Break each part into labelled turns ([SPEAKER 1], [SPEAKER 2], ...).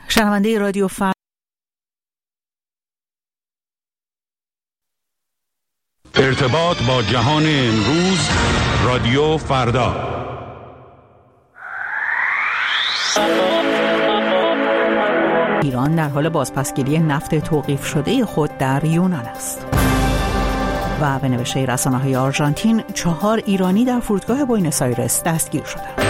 [SPEAKER 1] شنونده رادیو
[SPEAKER 2] ارتباط با جهان امروز، رادیو فردا.
[SPEAKER 1] ایران در حال بازپسگیری نفت توقیف شده خود در یونان است. و به نوشته رسانه‌های آرژانتین 4 ایرانی در فرودگاه بوئنوس آیرس دستگیر شدند.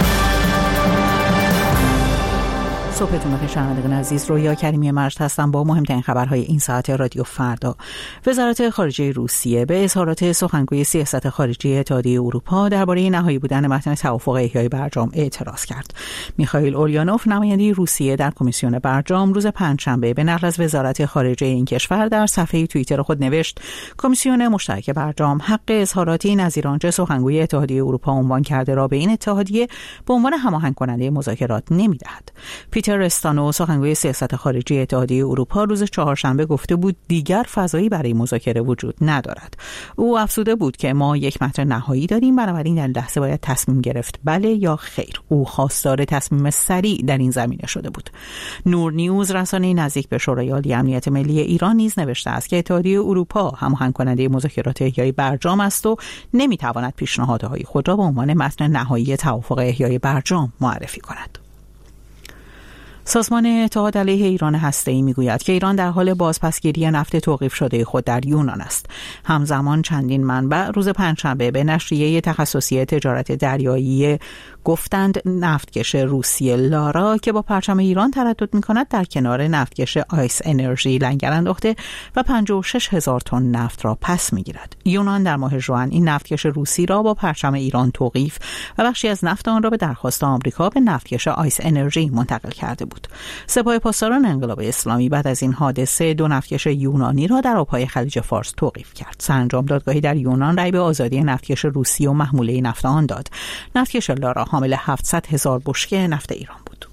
[SPEAKER 1] صبحتون بخیر شنوندگان عزیز، رویا کریمی مجد هستم با مهمترین خبرهای این ساعت رادیو فردا. وزارت خارجه روسیه به اظهارات سخنگوی سیاست خارجی اتحادیه اروپا درباره نهایی بودن متن توافق احیای برجام اعتراض کرد. میخائیل اوليانوف نماینده روسیه در کمیسیون برجام روز پنجشنبه به نقل از وزارت خارجه این کشور در صفحه توییتر خود نوشت: کمیسیون مشترک برجام حق اظهاراتی نظیر آنچه سخنگوی اتحادیه اروپا عنوان کرده را به این اتحادیه به عنوان هماهنگ کننده مذاکرات نمی‌دهد. پیتر استانو سخنگوی سیاست خارجی اتحادیه اروپا روز چهارشنبه گفته بود دیگر فضایی برای مذاکره وجود ندارد. او افزوده بود که ما یک متن نهایی داریم، بنابراین در لحظه باید تصمیم گرفت بله یا خیر. او خواستار تصمیم سریع در این زمینه شده بود. نور نیوز رسانه نزدیک به شورای عالی امنیت ملی ایران نیز نوشته است که اتحادیه اروپا هماهنگ کننده مذاکرات احیای برجام است و نمیتواند پیشنهادهای خود را به عنوان متن نهایی توافق احیای برجام معرفی کند. سازمان اتحاد علیه ایران هسته‌ای میگوید که ایران در حال بازپسگیری نفت توقیف شده خود در یونان است. همزمان چندین منبع روز پنجشنبه به نشریه تخصصی تجارت دریایی گفتند نفتکش روسیه لارا که با پرچم ایران تردد می‌کند در کنار نفتکش آیس انرژی لنگر انداخته و 56,000 تن نفت را پس می‌گیرد. یونان در ماه ژوئن این نفتکش روسی را با پرچم ایران توقیف و بخشی از نفت آن را به درخواست آمریکا به نفتکش آیس انرژی منتقل کرده بود. سپاه پاسداران انقلاب اسلامی بعد از این حادثه 2 نفتکش یونانی را در آبهای خلیج فارس توقیف کرد. سرانجام دادگاهی در یونان رأی به آزادی نفتکش روسی و محموله نفت آن داد. نفتکش لارا حامل 700,000 بشکه نفت ایران بود.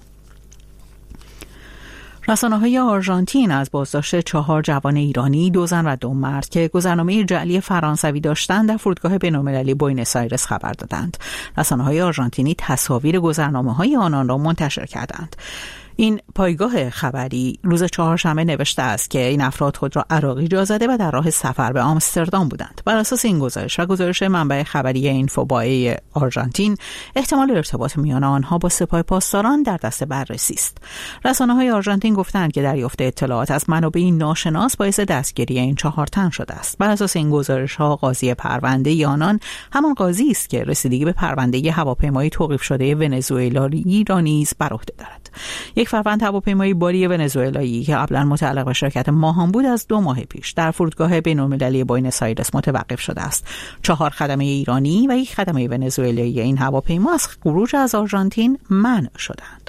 [SPEAKER 1] رسانه‌های آرژانتین از بازداشت 4 جوان ایرانی، 2 زن و 2 مرد که گذرنامه جعلی فرانسوی داشتند در فرودگاه بین‌المللی بوئنوس آیرس خبر دادند. رسانه‌های آرژانتینی تصاویر گذرنامه‌های آنان را منتشر کردند. این پایگاه خبری روز چهارشنبه نوشته است که این افراد خود را عراقی جا زده و در راه سفر به آمستردام بودند. بر اساس این گزارش و گزارش منبع خبری اینفوبای آرژانتین، احتمال ارتباط میان آنها با سپاه پاسداران در دست بررسی است. رسانه‌های آرژانتین گفتند که دریافت اطلاعات از منابعی ناشناس باعث دستگیری این 4 تن شده است. بر اساس این گزارش‌ها قاضی پرونده آنان همان قاضی است که رسیدگی به پرونده هواپیمای توقیف شده ونزوئلایی را نیز بر عهده دارد. یک فروند هواپیمای باری ونزوئلایی که قبلا متعلق به شرکت ماهان بود از 2 ماه پیش در فرودگاه بین‌المللی بوئنوس آیرس متوقف شده است. 4 خدمه ایرانی و 1 خدمه ونزوئلایی این هواپیما از خروج از آرژانتین منع شدند.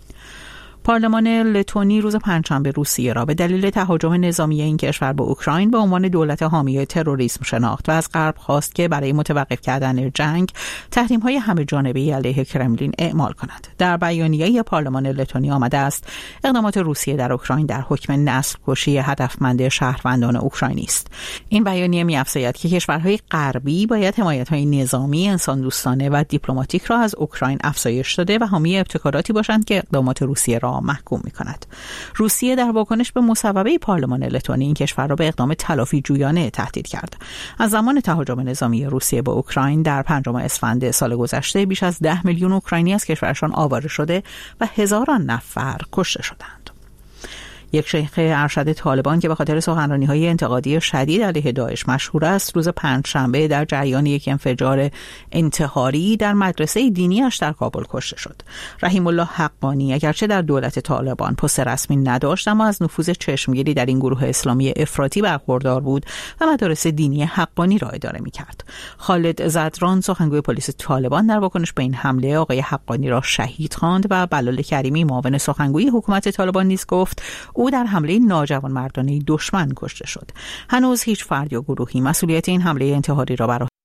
[SPEAKER 1] پارلمان لتونی روز پنجشنبه روسیه را به دلیل تهاجم نظامی این کشور به اوکراین به عنوان دولت حامی تروریسم شناخت و از غرب خواست که برای متوقف کردن جنگ تحریم‌های همه‌جانبه‌ای علیه کرملین اعمال کند. در بیانیه پارلمان لتونی آمده است اقدامات روسیه در اوکراین در حکم نسل‌کشی هدفمند شهروندان اوکراینی است. این بیانیه می‌افزاید که کشورهای غربی باید حمایت‌های نظامی، انسان‌دوستانه و دیپلماتیک را از اوکراین افزایش داده و حامی ابتکاراتی باشند که اقدامات روسیه را محکوم می‌کند. روسیه در واکنش به مصوبه پارلمان لتونی این کشور را به اقدام تلافی جویانه تهدید کرد. از زمان تهاجم نظامی روسیه به اوکراین در 5 اسفند سال گذشته بیش از 10 میلیون اوکراینی از کشورشان آواره شده و هزاران نفر کشته شدند. یک شیخ ارشد طالبان که به خاطر سخنرانی‌های انتقادی شدید علیه داعش مشهور است، روز پنجشنبه در جریان یک انفجار انتحاری در مدرسه دینی‌اش در کابل کشته شد. رحیم الله حقانی اگرچه در دولت طالبان پست رسمی نداشت، اما از نفوذ چشمگیری در این گروه اسلامی افراطی برخوردار بود و مدارس دینی حقانی را اداره می‌کرد. خالد زدران سخنگوی پلیس طالبان در واکنش به این حمله آقای حقانی را شهید خواند و بلال کریمی معاون سخنگوی حکومت طالبان نیز گفت او در حمله ناجوانمردانه دشمن کشته شد. هنوز هیچ فرد یا گروهی مسئولیت این حمله انتحاری را بر